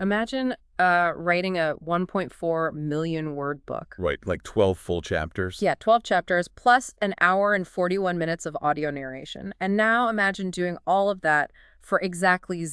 Imagine writing a 1.4 million word book. Right, like 12 full chapters. Yeah, 12 chapters plus an hour and 41 minutes of audio narration. And now imagine doing all of that for exactly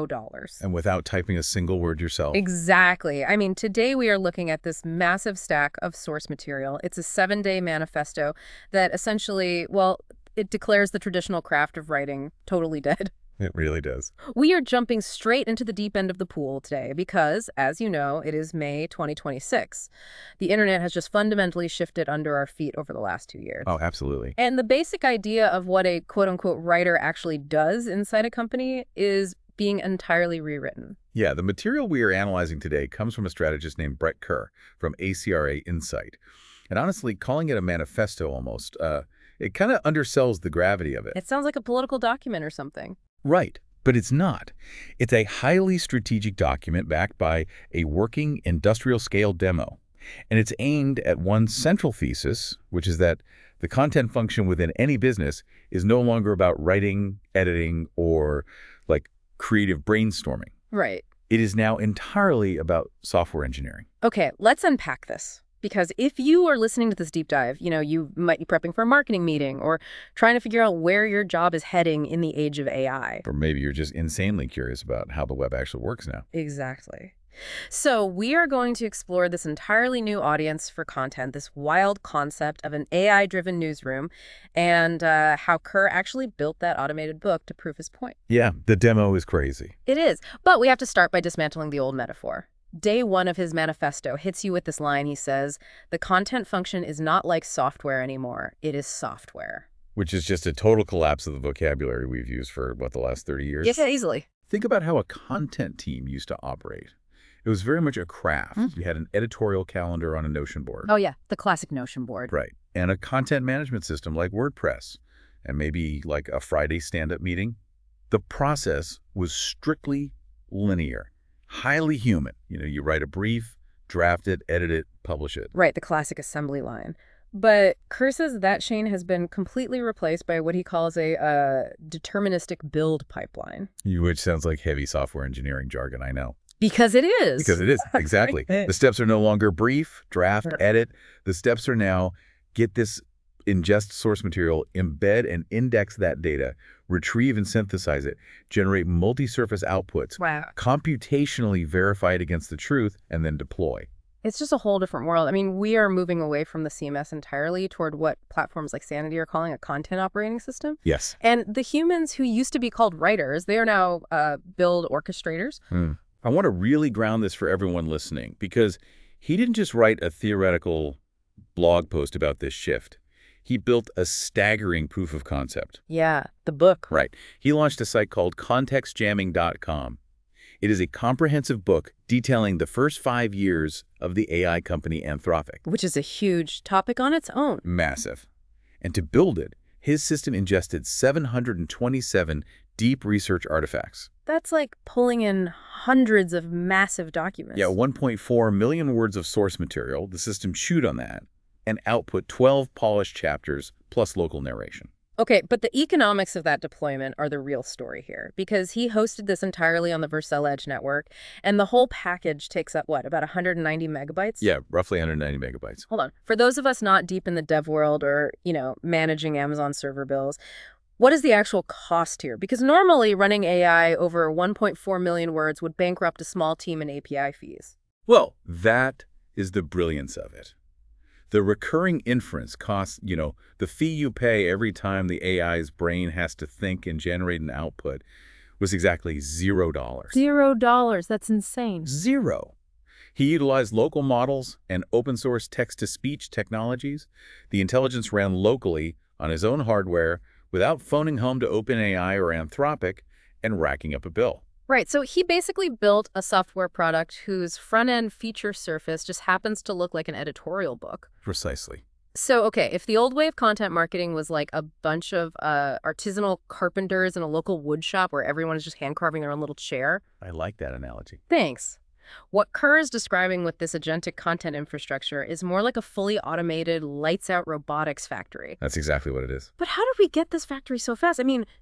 $0. And without typing a single word yourself. Exactly. I mean, today we are looking at this massive stack of source material. It's a 7-day manifesto that essentially, well, it declares the traditional craft of writing totally dead. It really does. We are jumping straight into the deep end of the pool today because, as you know, it is May 2026. The internet has just fundamentally shifted under our feet over the last 2 years. Oh, absolutely. And the basic idea of what a quote-unquote writer actually does inside a company is being entirely rewritten. Yeah, the material we are analyzing today comes from a strategist named Brett Kerr from ACRA Insight. And honestly, calling it a manifesto almost, it kind of undersells the gravity of it. It sounds like a political document or something. Right, but it's not. It's a highly strategic document backed by a working industrial-scale demo. And it's aimed at one central thesis, which is that the content function within any business is no longer about writing, editing, or like creative brainstorming. Right. It is now entirely about software engineering. Okay, let's unpack this. Because if you are listening to this deep dive, you might be prepping for a marketing meeting or trying to figure out where your job is heading in the age of AI. Or maybe you're just insanely curious about how the web actually works now. Exactly. So we are going to explore this entirely new audience for content, this wild concept of an AI-driven newsroom, and how Kerr actually built that automated book to prove his point. Yeah, the demo is crazy. It is. But we have to start by dismantling the old metaphor. Day 1 of his manifesto hits you with this line. He says, the content function is not like software anymore. It is software. Which is just a total collapse of the vocabulary we've used for, the last 30 years? Yeah, easily. Think about how a content team used to operate. It was very much a craft. You had an editorial calendar on a Notion board. Oh, yeah, the classic Notion board. Right. And a content management system like WordPress, and maybe like a Friday stand-up meeting. The process was strictly linear. Highly human. You write a brief, draft it, edit it, publish it. Right, the classic assembly line. But Kerr says that chain has been completely replaced by what he calls a deterministic build pipeline. Which sounds like heavy software engineering jargon, I know. Because it is. Because it is, exactly. The steps are no longer brief, draft, edit. The steps are now get this ingest source material, embed and index that data, retrieve and synthesize it, generate multi-surface outputs, computationally verify it against the truth, and then deploy. It's just a whole different world. I mean, we are moving away from the CMS entirely toward what platforms like Sanity are calling a content operating system. Yes. And the humans who used to be called writers, they are now build orchestrators. I want to really ground this for everyone listening, because he didn't just write a theoretical blog post about this shift. He built a staggering proof of concept. Yeah, the book. Right. He launched a site called contextjamming.com. It is a comprehensive book detailing the first 5 years of the AI company Anthropic. Which is a huge topic on its own. Massive. And to build it, his system ingested 727 deep research artifacts. That's like pulling in hundreds of massive documents. Yeah, 1.4 million words of source material. The system chewed on that and output 12 polished chapters plus local narration. Okay, but the economics of that deployment are the real story here, because he hosted this entirely on the Vercel Edge network, and the whole package takes up, what, about 190 megabytes? Yeah, roughly 190 megabytes. Hold on. For those of us not deep in the dev world or, managing Amazon server bills, what is the actual cost here? Because normally running AI over 1.4 million words would bankrupt a small team in API fees. Well, that is the brilliance of it. The recurring inference costs, the fee you pay every time the AI's brain has to think and generate an output was exactly $0. $0. That's insane. Zero. He utilized local models and open source text-to-speech technologies. The intelligence ran locally on his own hardware without phoning home to OpenAI or Anthropic and racking up a bill. Right, so he basically built a software product whose front-end feature surface just happens to look like an editorial book. Precisely. So, okay, if the old way of content marketing was like a bunch of artisanal carpenters in a local wood shop where everyone is just hand-carving their own little chair. I like that analogy. Thanks. What Kerr is describing with this agentic content infrastructure is more like a fully automated, lights-out robotics factory. That's exactly what it is. But how did we get this factory so fast? I mean,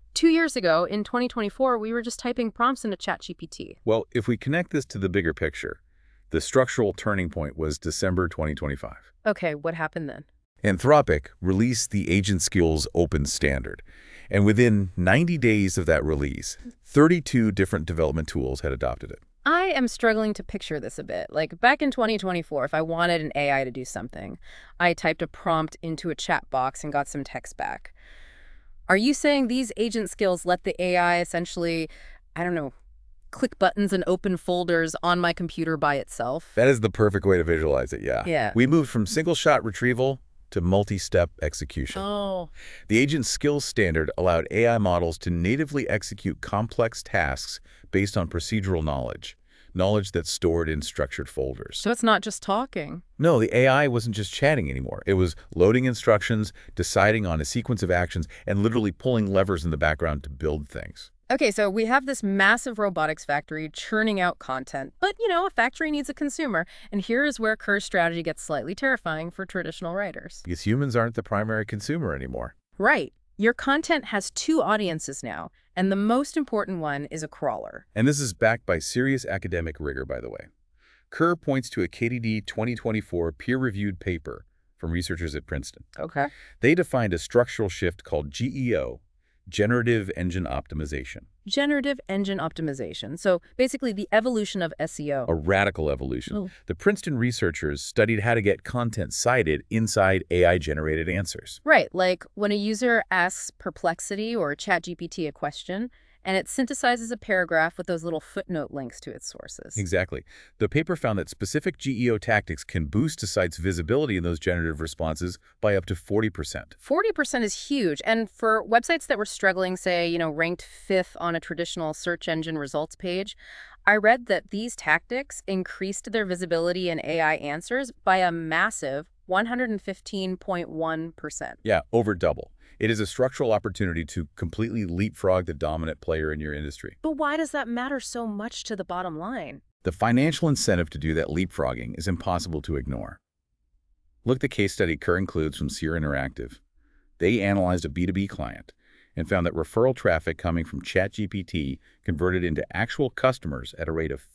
2 years ago, in 2024, we were just typing prompts into ChatGPT. Well, if we connect this to the bigger picture, the structural turning point was December 2025. Okay, what happened then? Anthropic released the Agent Skills Open Standard, and within 90 days of that release, 32 different development tools had adopted it. I am struggling to picture this a bit. Like back in 2024, if I wanted an AI to do something, I typed a prompt into a chat box and got some text back. Are you saying these agent skills let the AI essentially, I don't know, click buttons and open folders on my computer by itself? That is the perfect way to visualize it, yeah. Yeah. We moved from single-shot retrieval to multi-step execution. Oh, The Agent Skills Standard allowed AI models to natively execute complex tasks based on procedural knowledge that's stored in structured folders. so it's not just talking. No, the AI wasn't just chatting anymore. It was loading instructions, deciding on a sequence of actions, and literally pulling levers in the background to build things. Okay, so we have this massive robotics factory churning out content, but a factory needs a consumer, and here is where Kerr's strategy gets slightly terrifying for traditional writers. Because humans aren't the primary consumer anymore. Right. Your content has two audiences now, and the most important one is a crawler. And this is backed by serious academic rigor, by the way. Kerr points to a KDD 2024 peer-reviewed paper from researchers at Princeton. Okay. They defined a structural shift called GEO, Generative Engine Optimization, Generative engine optimization. So basically the evolution of SEO. a radical evolution. Oh. The Princeton researchers studied how to get content cited inside AI-generated answers. Right, like when a user asks Perplexity or ChatGPT a question, and it synthesizes a paragraph with those little footnote links to its sources. Exactly. The paper found that specific GEO tactics can boost a site's visibility in those generative responses by up to 40%. 40% is huge, and for websites that were struggling, say, ranked 5th on a traditional search engine results page, I read that these tactics increased their visibility in AI answers by a massive 115.1%. Yeah, over double. It is a structural opportunity to completely leapfrog the dominant player in your industry. But why does that matter so much to the bottom line? The financial incentive to do that leapfrogging is impossible to ignore. Look at the case study Kerr includes from Sierra Interactive. They analyzed a B2B client and found that referral traffic coming from ChatGPT converted into actual customers at a rate of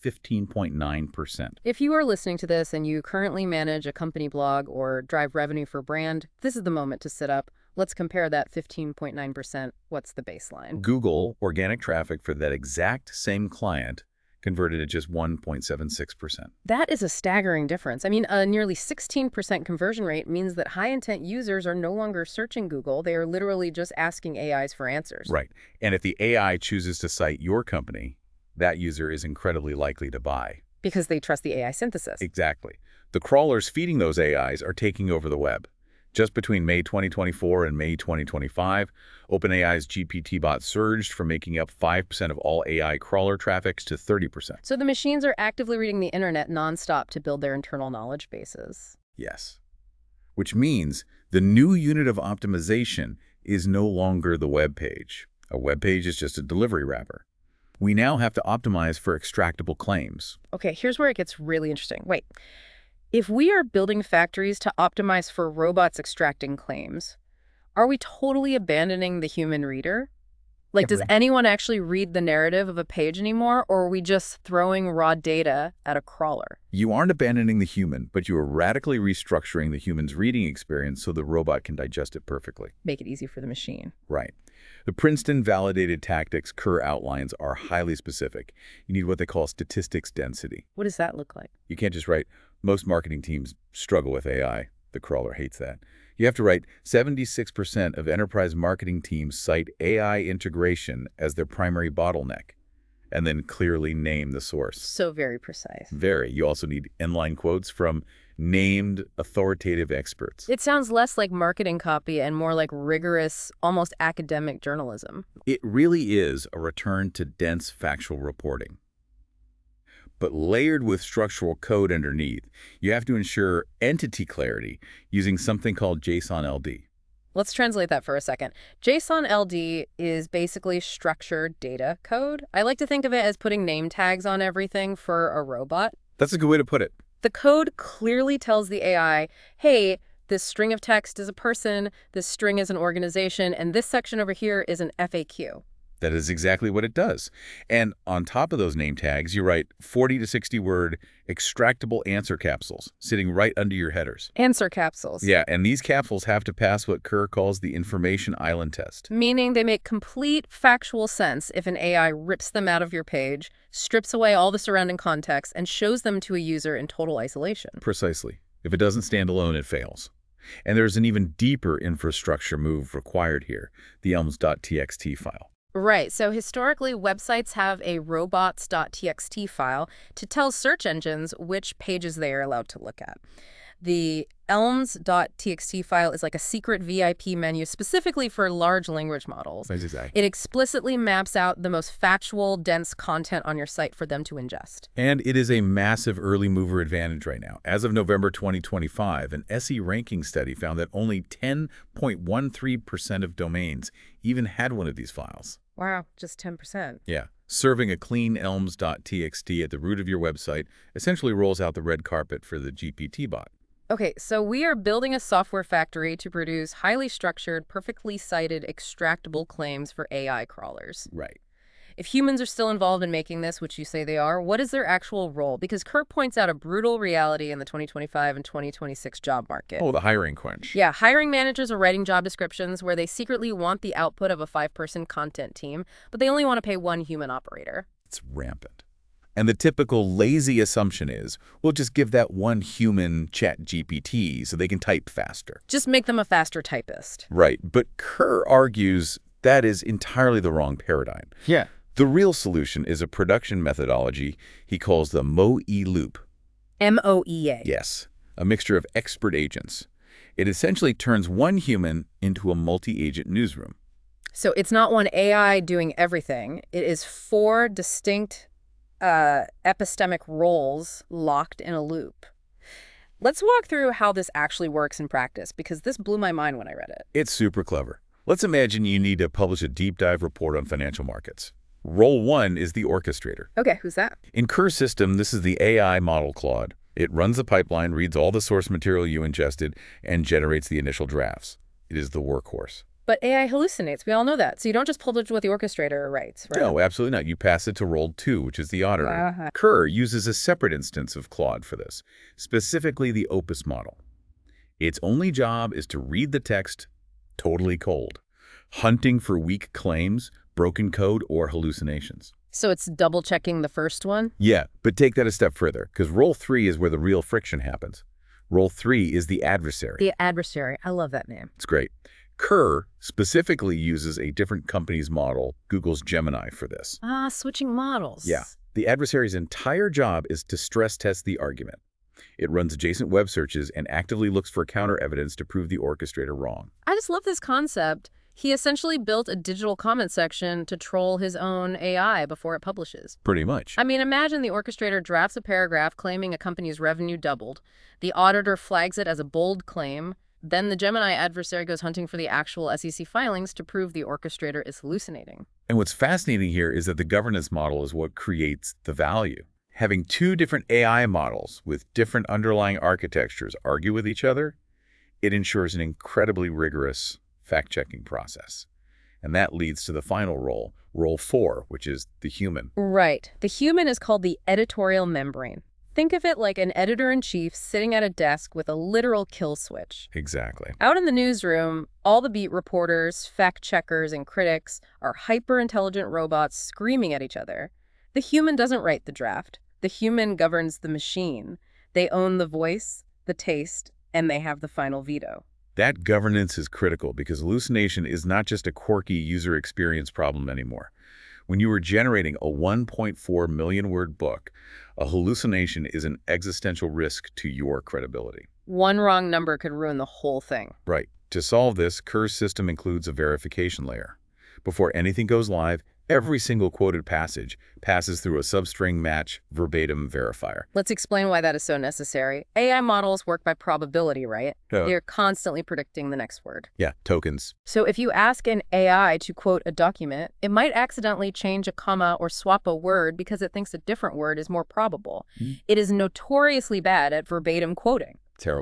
15.9%. If you are listening to this and you currently manage a company blog or drive revenue for a brand, this is the moment to sit up. Let's compare that 15.9%. What's the baseline? Google organic traffic for that exact same client converted at just 1.76%. That is a staggering difference. I mean, a nearly 16% conversion rate means that high-intent users are no longer searching Google. They are literally just asking AIs for answers. Right. And if the AI chooses to cite your company, that user is incredibly likely to buy. Because they trust the AI synthesis. Exactly. The crawlers feeding those AIs are taking over the web. Just between May 2024 and May 2025, OpenAI's GPT bot surged from making up 5% of all AI crawler traffic to 30%. So the machines are actively reading the internet nonstop to build their internal knowledge bases. Yes. Which means the new unit of optimization is no longer the web page. A web page is just a delivery wrapper. We now have to optimize for extractable claims. Okay, here's where it gets really interesting. Wait. If we are building factories to optimize for robots extracting claims, are we totally abandoning the human reader? Like, does anyone actually read the narrative of a page anymore, or are we just throwing raw data at a crawler? You aren't abandoning the human, but you are radically restructuring the human's reading experience so the robot can digest it perfectly. Make it easy for the machine. Right. The Princeton validated tactics Kerr outlines are highly specific. You need what they call statistics density. What does that look like? You can't just write, most marketing teams struggle with AI. The crawler hates that. You have to write 76% of enterprise marketing teams cite AI integration as their primary bottleneck, and then clearly name the source. So very precise. Very. You also need inline quotes from named authoritative experts. It sounds less like marketing copy and more like rigorous, almost academic journalism. It really is a return to dense factual reporting. But layered with structural code underneath, you have to ensure entity clarity using something called JSON-LD. Let's translate that for a second. JSON-LD is basically structured data code. I like to think of it as putting name tags on everything for a robot. That's a good way to put it. The code clearly tells the AI, hey, This string of text is a person, this string is an organization, and this section over here is an FAQ. That is exactly what it does. And on top of those name tags, you write 40 to 60 word extractable answer capsules sitting right under your headers. Answer capsules. Yeah, and these capsules have to pass what Kerr calls the information island test. Meaning they make complete factual sense if an AI rips them out of your page, strips away all the surrounding context, and shows them to a user in total isolation. Precisely. If it doesn't stand alone, it fails. And there's an even deeper infrastructure move required here, the elms.txt file. Right. So historically, websites have a robots.txt file to tell search engines which pages they are allowed to look at. The elms.txt file is like a secret VIP menu specifically for large language models. It explicitly maps out the most factual, dense content on your site for them to ingest. And it is a massive early mover advantage right now. As of November 2025, an SE ranking study found that only 10.13% of domains even had one of these files. Wow, just 10%. Yeah. Serving a clean elms.txt at the root of your website essentially rolls out the red carpet for the GPT bot. Okay, so we are building a software factory to produce highly structured, perfectly cited, extractable claims for AI crawlers. Right. If humans are still involved in making this, which you say they are, what is their actual role? Because Kerr points out a brutal reality in the 2025 and 2026 job market. Oh, the hiring crunch. Yeah, hiring managers are writing job descriptions where they secretly want the output of a 5-person content team, but they only want to pay one human operator. It's rampant. And the typical lazy assumption is, we'll just give that one human ChatGPT so they can type faster. Just make them a faster typist. Right. But Kerr argues that is entirely the wrong paradigm. Yeah. The real solution is a production methodology he calls the MOE loop. MOEA. Yes, a mixture of expert agents. It essentially turns one human into a multi-agent newsroom. So it's not one AI doing everything. It is 4 distinct epistemic roles locked in a loop. Let's walk through how this actually works in practice, because this blew my mind when I read it. It's super clever. Let's imagine you need to publish a deep dive report on financial markets. Role 1 is the orchestrator. Okay, who's that? In Kerr's system, this is the AI model Claude. It runs the pipeline, reads all the source material you ingested, and generates the initial drafts. It is the workhorse. But AI hallucinates. We all know that. So you don't just publish what the orchestrator writes, right? No, absolutely not. You pass it to role 2, which is the auditor. Kerr uses a separate instance of Claude for this, specifically the Opus model. Its only job is to read the text totally cold, hunting for weak claims, broken code, or hallucinations. So it's double-checking the first one? Yeah, but take that a step further, because role 3 is where the real friction happens. Role 3 is the adversary. The adversary. I love that name. It's great. Kerr specifically uses a different company's model, Google's Gemini, for this. Ah, switching models. Yeah. The adversary's entire job is to stress test the argument. It runs adjacent web searches and actively looks for counter evidence to prove the orchestrator wrong. I just love this concept. He essentially built a digital comment section to troll his own AI before it publishes. Pretty much. I mean, imagine the orchestrator drafts a paragraph claiming a company's revenue doubled. The auditor flags it as a bold claim. Then the Gemini adversary goes hunting for the actual SEC filings to prove the orchestrator is hallucinating. And what's fascinating here is that the governance model is what creates the value. Having 2 different AI models with different underlying architectures argue with each other, it ensures an incredibly rigorous fact-checking process. And that leads to the final role, role 4, which is the human. Right. The human is called the editorial membrane. Think of it like an editor-in-chief sitting at a desk with a literal kill switch. Exactly. Out in the newsroom, all the beat reporters, fact-checkers, and critics are hyper-intelligent robots screaming at each other. The human doesn't write the draft. The human governs the machine. They own the voice, the taste, and they have the final veto. That governance is critical because hallucination is not just a quirky user experience problem anymore. When you are generating a 1.4 million word book, a hallucination is an existential risk to your credibility. One wrong number could ruin the whole thing. Right. To solve this, Kerr's system includes a verification layer. Before anything goes live, every single quoted passage passes through a substring match verbatim verifier. Let's explain why that is so necessary. AI models work by probability, right? Yeah. They're constantly predicting the next word. Yeah, tokens. So if you ask an AI to quote a document, it might accidentally change a comma or swap a word because it thinks a different word is more probable. It is notoriously bad at verbatim quoting. Terrible at it.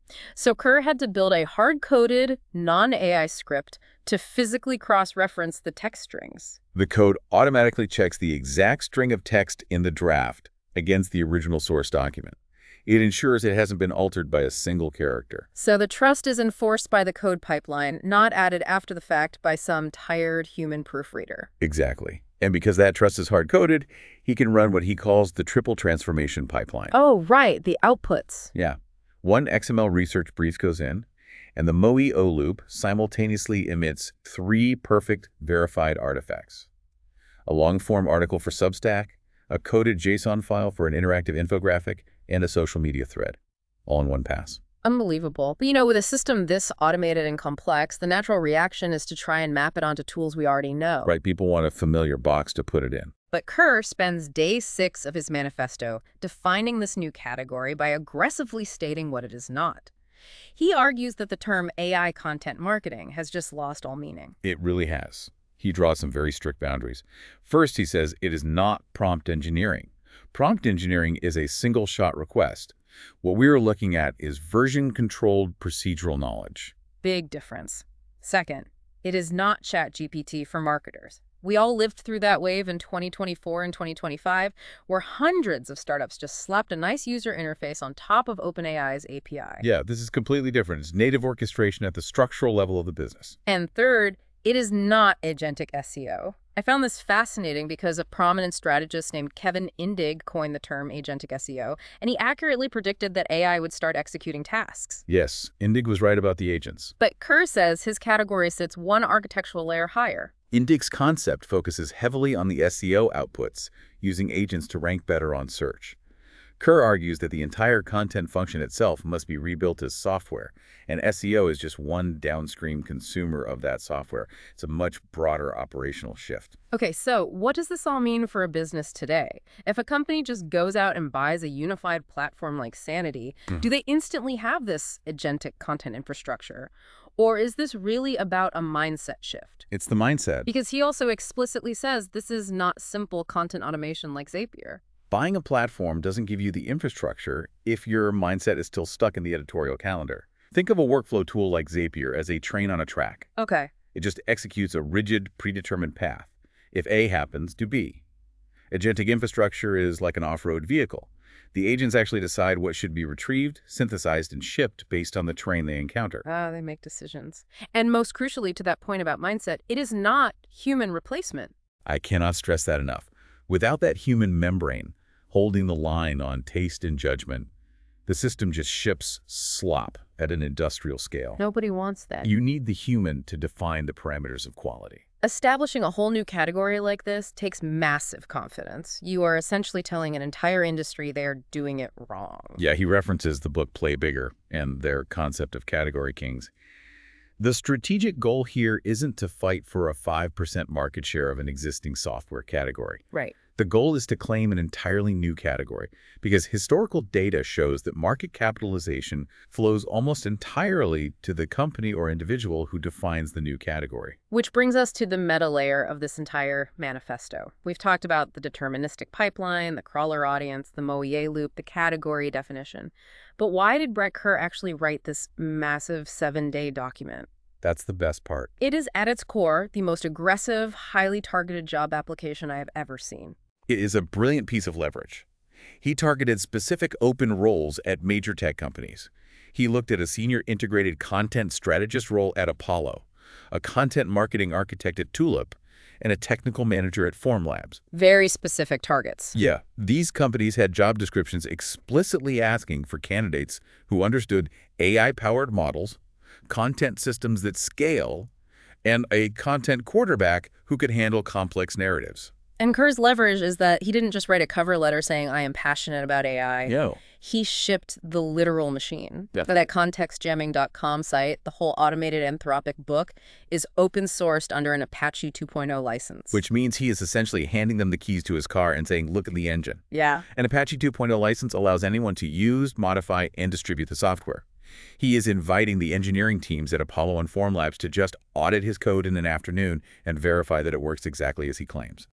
So Kerr had to build a hard-coded, non-AI script to physically cross-reference the text strings. The code automatically checks the exact string of text in the draft against the original source document. It ensures it hasn't been altered by a single character. So the trust is enforced by the code pipeline, not added after the fact by some tired human proofreader. Exactly. And because that trust is hard-coded, he can run what he calls the triple transformation pipeline. Oh, right, the outputs. Yeah. One XML research brief goes in, and the MoE-O loop simultaneously emits 3 perfect verified artifacts. A long-form article for Substack, a coded JSON file for an interactive infographic, and a social media thread, all in one pass. Unbelievable. But with a system this automated and complex, the natural reaction is to try and map it onto tools we already know. Right, people want a familiar box to put it in. But Kerr spends day 6 of his manifesto defining this new category by aggressively stating what it is not. He argues that the term AI content marketing has just lost all meaning. It really has. He draws some very strict boundaries. First, he says it is not prompt engineering. Prompt engineering is a single-shot request. What we are looking at is version-controlled procedural knowledge. Big difference. Second, it is not ChatGPT for marketers. We all lived through that wave in 2024 and 2025, where hundreds of startups just slapped a nice user interface on top of OpenAI's API. Yeah, this is completely different. It's native orchestration at the structural level of the business. And third, it is not agentic SEO. I found this fascinating because a prominent strategist named Kevin Indig coined the term agentic SEO, and he accurately predicted that AI would start executing tasks. Yes, Indig was right about the agents. But Kerr says his category sits one architectural layer higher. Indig's concept focuses heavily on the SEO outputs, using agents to rank better on search. Kerr argues that the entire content function itself must be rebuilt as software, and SEO is just one downstream consumer of that software. It's a much broader operational shift. Okay, so what does this all mean for a business today? If a company just goes out and buys a unified platform like Sanity, do they instantly have this agentic content infrastructure? Or is this really about a mindset shift? It's the mindset. Because he also explicitly says this is not simple content automation like Zapier. Buying a platform doesn't give you the infrastructure if your mindset is still stuck in the editorial calendar. Think of a workflow tool like Zapier as a train on a track. Okay. It just executes a rigid, predetermined path. If A happens, do B. Agentic infrastructure is like an off-road vehicle. The agents actually decide what should be retrieved, synthesized, and shipped based on the terrain they encounter. They make decisions. And most crucially to that point about mindset, it is not human replacement. I cannot stress that enough. Without that human membrane holding the line on taste and judgment, the system just ships slop at an industrial scale. Nobody wants that. You need the human to define the parameters of quality. Establishing a whole new category like this takes massive confidence. You are essentially telling an entire industry they are doing it wrong. Yeah, he references the book Play Bigger and their concept of category kings. The strategic goal here isn't to fight for a 5% market share of an existing software category. Right. The goal is to claim an entirely new category because historical data shows that market capitalization flows almost entirely to the company or individual who defines the new category. Which brings us to the meta layer of this entire manifesto. We've talked about the deterministic pipeline, the crawler audience, the MoE loop, the category definition. But why did Brett Kerr actually write this massive 7-day document? That's the best part. It is at its core the most aggressive, highly targeted job application I have ever seen. It is a brilliant piece of leverage. He targeted specific open roles at major tech companies. He looked at a senior integrated content strategist role at Apollo, a content marketing architect at Tulip, and a technical manager at Formlabs. Very specific targets. Yeah, these companies had job descriptions explicitly asking for candidates who understood AI-powered models, content systems that scale, and a content quarterback who could handle complex narratives. And Kerr's leverage is that he didn't just write a cover letter saying, I am passionate about AI. No. He shipped the literal machine. Yeah. That contextjamming.com site, the whole automated Anthropic book, is open sourced under an Apache 2.0 license. Which means he is essentially handing them the keys to his car and saying, look at the engine. Yeah. An Apache 2.0 license allows anyone to use, modify, and distribute the software. He is inviting the engineering teams at Apollo and Formlabs to just audit his code in an afternoon and verify that it works exactly as he claims.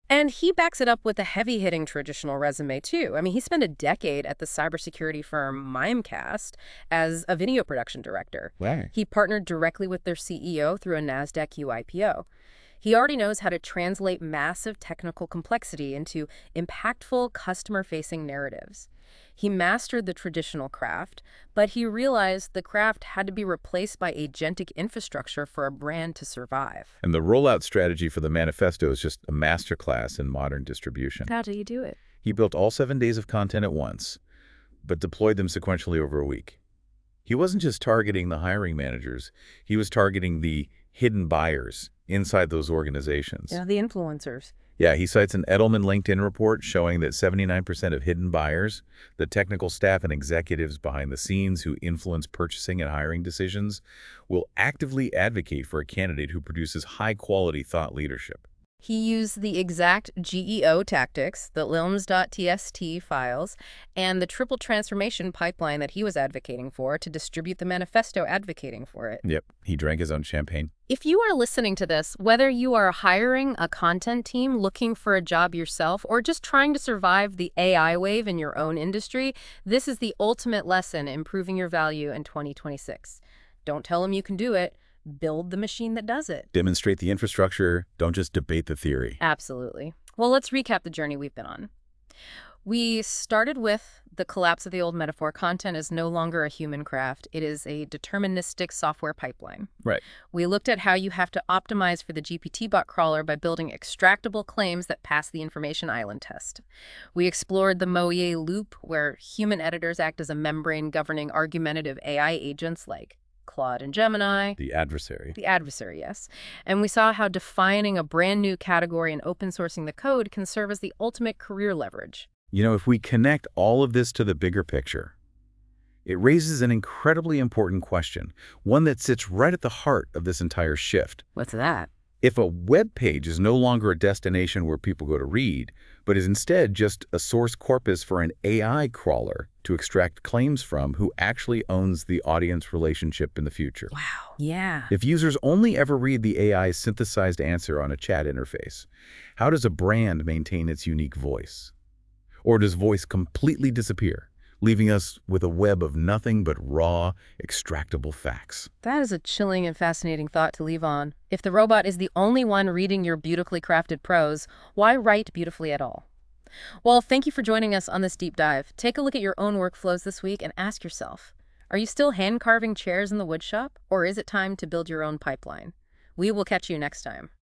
And he backs it up with a heavy-hitting traditional resume, too. I mean, he spent a decade at the cybersecurity firm Mimecast as a video production director. Wow. He partnered directly with their CEO through a NASDAQ QIPO. He already knows how to translate massive technical complexity into impactful customer-facing narratives. He mastered the traditional craft, but he realized the craft had to be replaced by agentic infrastructure for a brand to survive. And the rollout strategy for the manifesto is just a masterclass in modern distribution. How do you do it? He built all 7 days of content at once, but deployed them sequentially over a week. He wasn't just targeting the hiring managers, he was targeting the hidden buyers inside those organizations. Yeah, the influencers. Yeah, he cites an Edelman LinkedIn report showing that 79% of hidden buyers, the technical staff and executives behind the scenes who influence purchasing and hiring decisions, will actively advocate for a candidate who produces high-quality thought leadership. He used the exact GEO tactics, the LIMS.txt files, and the triple transformation pipeline that he was advocating for to distribute the manifesto advocating for it. Yep, he drank his own champagne. If you are listening to this, whether you are hiring a content team, looking for a job yourself, or just trying to survive the AI wave in your own industry, this is the ultimate lesson in improving your value in 2026. Don't tell them you can do it. Build the machine that does it. Demonstrate the infrastructure, don't just debate the theory. Absolutely. Well, let's recap the journey we've been on. We started with the collapse of the old metaphor. Content is no longer a human craft. It is a deterministic software pipeline. Right. We looked at how you have to optimize for the GPT bot crawler by building extractable claims that pass the information island test. We explored the Moye loop, where human editors act as a membrane governing argumentative AI agents like Claude and Gemini. The adversary. The adversary, yes. And we saw how defining a brand new category and open sourcing the code can serve as the ultimate career leverage. You know, if we connect all of this to the bigger picture, it raises an incredibly important question, one that sits right at the heart of this entire shift. What's that? If a web page is no longer a destination where people go to read, but is instead just a source corpus for an AI crawler to extract claims from, who actually owns the audience relationship in the future? Wow. Yeah. If users only ever read the AI's synthesized answer on a chat interface, how does a brand maintain its unique voice? Or does voice completely disappear, leaving us with a web of nothing but raw, extractable facts? That is a chilling and fascinating thought to leave on. If the robot is the only one reading your beautifully crafted prose, why write beautifully at all? Well, thank you for joining us on this deep dive. Take a look at your own workflows this week and ask yourself, are you still hand-carving chairs in the woodshop, or is it time to build your own pipeline? We will catch you next time.